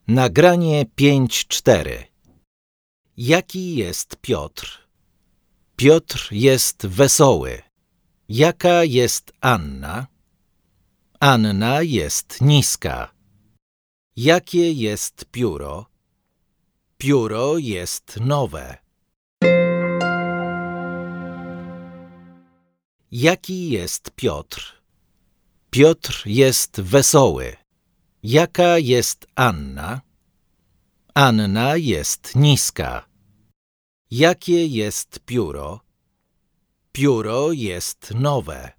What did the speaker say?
Nagranie 5:4. Jaki jest Piotr? Piotr jest wesoły. Jaka jest Anna? Anna jest niska. Jakie jest pióro? Pióro jest nowe. Jaki jest Piotr? Piotr jest wesoły. Jaka jest Anna? Anna jest niska. Jakie jest pióro? Pióro jest nowe.